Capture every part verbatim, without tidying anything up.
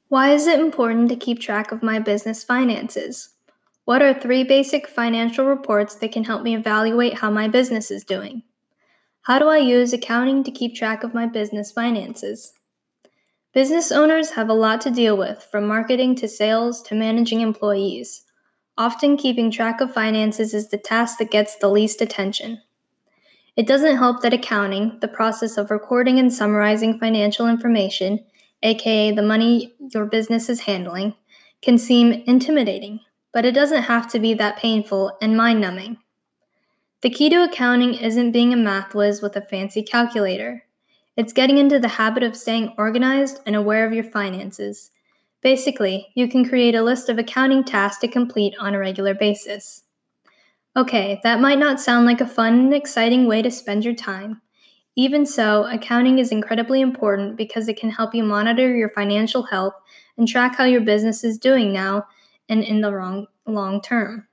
Why is it important to keep track of my business finances? What are three basic financial reports that can help me evaluate how my business is doing? How do I use accounting to keep track of my business finances? Business owners have a lot to deal with, from marketing to sales to managing employees. Often, keeping track of finances is the task that gets the least attention. It doesn't help that accounting, the process of recording and summarizing financial information, aka the money your business is handling, can seem intimidating, but it doesn't have to be that painful and mind-numbing. The key to accounting isn't being a math whiz with a fancy calculator. It's getting into the habit of staying organized and aware of your finances. Basically, you can create a list of accounting tasks to complete on a regular basis. Okay, that might not sound like a fun and exciting way to spend your time. Even so, accounting is incredibly important because it can help you monitor your financial health and track how your business is doing now and in the long, long term.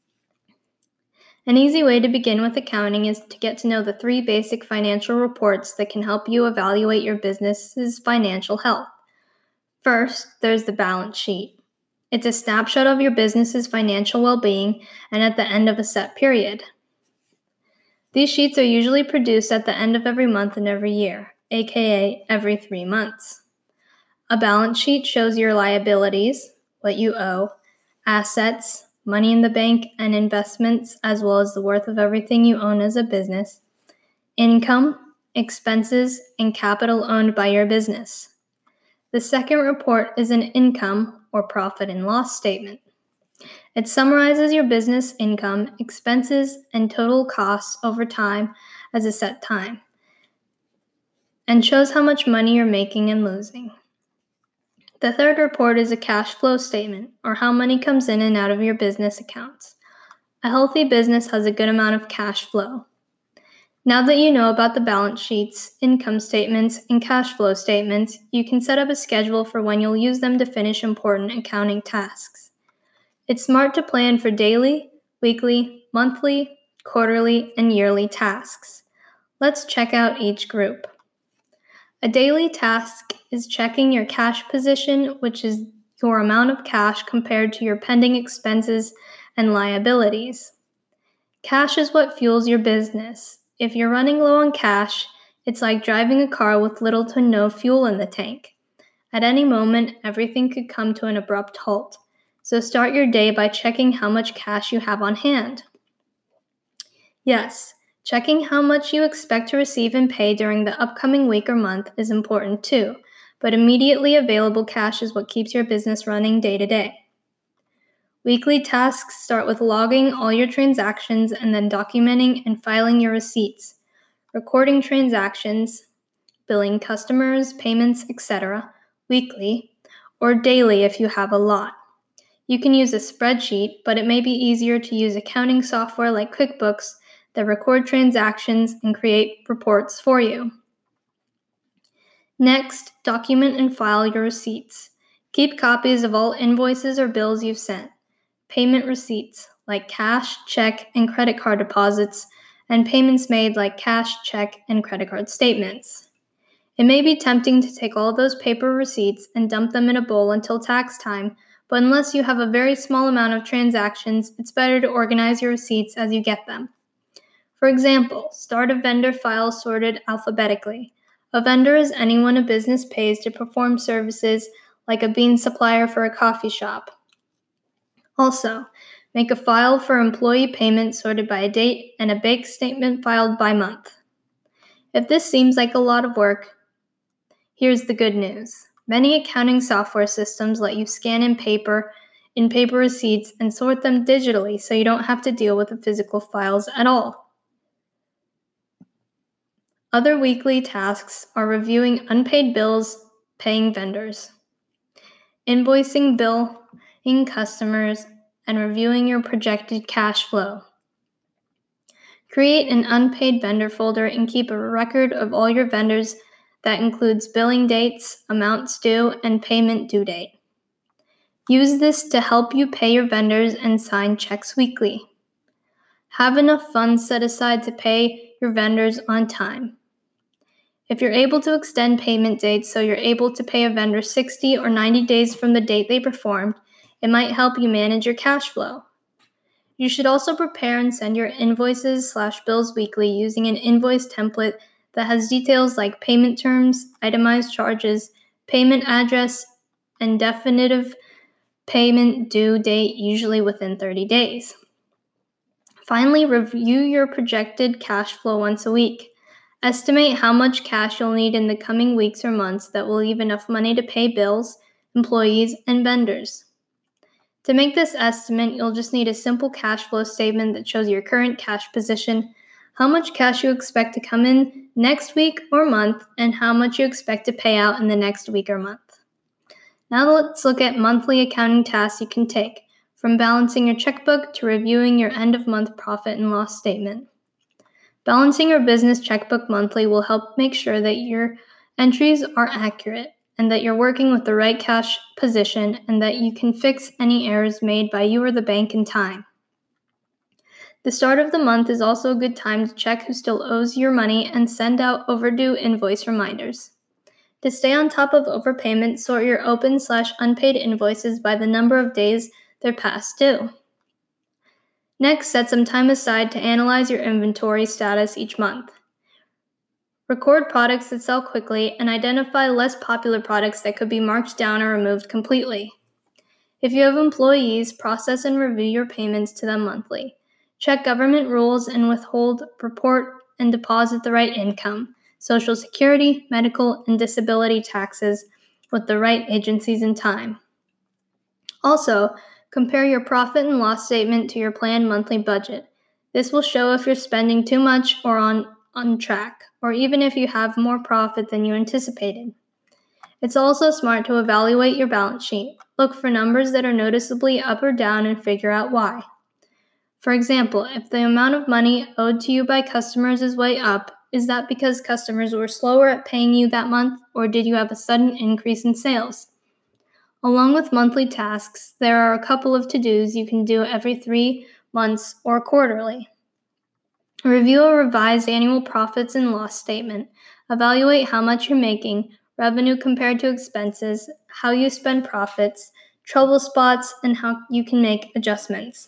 An easy way to begin with accounting is to get to know the three basic financial reports that can help you evaluate your business's financial health. First, there's the balance sheet. It's a snapshot of your business's financial well-being and at the end of a set period. These sheets are usually produced at the end of every month and every year, aka every three months. A balance sheet shows your liabilities, what you owe, assets, money in the bank and investments, as well as the worth of everything you own as a business, income, expenses, and capital owned by your business. The second report is an income or profit and loss statement. It summarizes your business income, expenses, and total costs over time as a set time, and shows how much money you're making and losing. The third report is a cash flow statement, or how money comes in and out of your business accounts. A healthy business has a good amount of cash flow. Now that you know about the balance sheets, income statements, and cash flow statements, you can set up a schedule for when you'll use them to finish important accounting tasks. It's smart to plan for daily, weekly, monthly, quarterly, and yearly tasks. Let's check out each group. A daily task is checking your cash position, which is your amount of cash compared to your pending expenses and liabilities. Cash is what fuels your business. If you're running low on cash, it's like driving a car with little to no fuel in the tank. At any moment, everything could come to an abrupt halt. So start your day by checking how much cash you have on hand. Yes, checking how much you expect to receive and pay during the upcoming week or month is important too, but immediately available cash is what keeps your business running day to day. Weekly tasks start with logging all your transactions and then documenting and filing your receipts, recording transactions, billing customers, payments, et cetera, weekly, or daily if you have a lot. You can use a spreadsheet, but it may be easier to use accounting software like QuickBooks that record transactions and create reports for you. Next, document and file your receipts. Keep copies of all invoices or bills you've sent, payment receipts like cash, check, and credit card deposits, and payments made like cash, check, and credit card statements. It may be tempting to take all those paper receipts and dump them in a bowl until tax time, but unless you have a very small amount of transactions, it's better to organize your receipts as you get them. For example, start a vendor file sorted alphabetically. A vendor is anyone a business pays to perform services like a bean supplier for a coffee shop. Also, make a file for employee payments sorted by a date and a bank statement filed by month. If this seems like a lot of work, here's the good news. Many accounting software systems let you scan in paper, in paper receipts and sort them digitally so you don't have to deal with the physical files at all. Other weekly tasks are reviewing unpaid bills, paying vendors, invoicing, billing customers, and reviewing your projected cash flow. Create an unpaid vendor folder and keep a record of all your vendors that includes billing dates, amounts due, and payment due date. Use this to help you pay your vendors and sign checks weekly. Have enough funds set aside to pay your vendors on time. If you're able to extend payment dates so you're able to pay a vendor sixty or ninety days from the date they performed, it might help you manage your cash flow. You should also prepare and send your invoices slash bills weekly using an invoice template that has details like payment terms, itemized charges, payment address, and definitive payment due date, usually within thirty days. Finally, review your projected cash flow once a week. Estimate how much cash you'll need in the coming weeks or months that will leave enough money to pay bills, employees, and vendors. To make this estimate, you'll just need a simple cash flow statement that shows your current cash position, how much cash you expect to come in next week or month, and how much you expect to pay out in the next week or month. Now let's look at monthly accounting tasks you can take, from balancing your checkbook to reviewing your end-of-month profit and loss statement. Balancing your business checkbook monthly will help make sure that your entries are accurate and that you're working with the right cash position and that you can fix any errors made by you or the bank in time. The start of the month is also a good time to check who still owes your money and send out overdue invoice reminders. To stay on top of overpayments, sort your open slash unpaid invoices by the number of days they're past due. Next, set some time aside to analyze your inventory status each month. Record products that sell quickly and identify less popular products that could be marked down or removed completely. If you have employees, process and review your payments to them monthly. Check government rules and withhold, report, and deposit the right income, Social Security, medical, and disability taxes with the right agencies in time. Also, compare your profit and loss statement to your planned monthly budget. This will show if you're spending too much or on, on track, or even if you have more profit than you anticipated. It's also smart to evaluate your balance sheet. Look for numbers that are noticeably up or down and figure out why. For example, if the amount of money owed to you by customers is way up, is that because customers were slower at paying you that month, or did you have a sudden increase in sales? Along with monthly tasks, there are a couple of to-dos you can do every three months or quarterly. Review a revised annual profits and loss statement. Evaluate how much you're making, revenue compared to expenses, how you spend profits, trouble spots, and how you can make adjustments.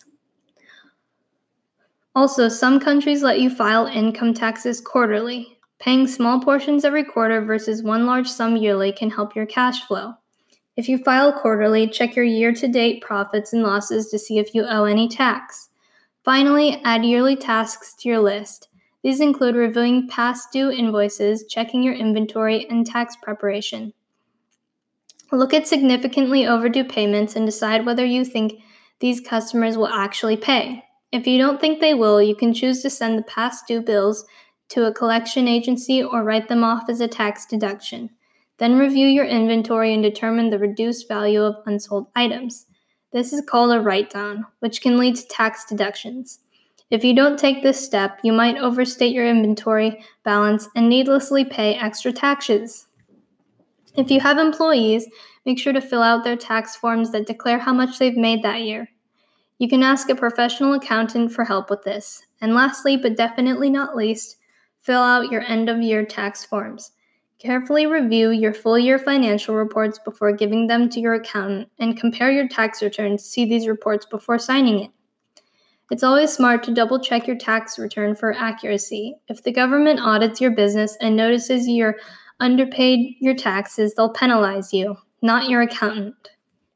Also, some countries let you file income taxes quarterly. Paying small portions every quarter versus one large sum yearly can help your cash flow. If you file quarterly, check your year-to-date profits and losses to see if you owe any tax. Finally, add yearly tasks to your list. These include reviewing past due invoices, checking your inventory, and tax preparation. Look at significantly overdue payments and decide whether you think these customers will actually pay. If you don't think they will, you can choose to send the past due bills to a collection agency or write them off as a tax deduction. Then review your inventory and determine the reduced value of unsold items. This is called a write-down, which can lead to tax deductions. If you don't take this step, you might overstate your inventory balance and needlessly pay extra taxes. If you have employees, make sure to fill out their tax forms that declare how much they've made that year. You can ask a professional accountant for help with this. And lastly, but definitely not least, fill out your end-of-year tax forms. Carefully review your full-year financial reports before giving them to your accountant and compare your tax return to see these reports before signing it. It's always smart to double-check your tax return for accuracy. If the government audits your business and notices you're underpaid your taxes, they'll penalize you, not your accountant.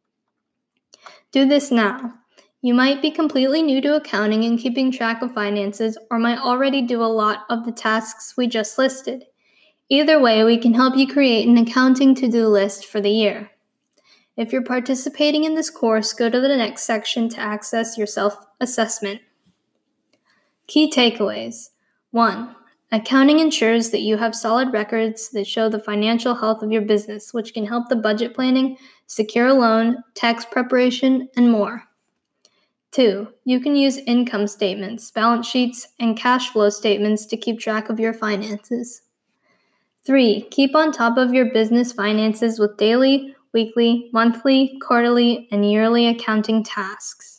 Do this now. You might be completely new to accounting and keeping track of finances, or might already do a lot of the tasks we just listed. Either way, we can help you create an accounting to-do list for the year. If you're participating in this course, go to the next section to access your self-assessment. Key takeaways. one. Accounting ensures that you have solid records that show the financial health of your business, which can help the budget planning, secure a loan, tax preparation, and more. two. You can use income statements, balance sheets, and cash flow statements to keep track of your finances. three. Keep on top of your business finances with daily, weekly, monthly, quarterly, and yearly accounting tasks.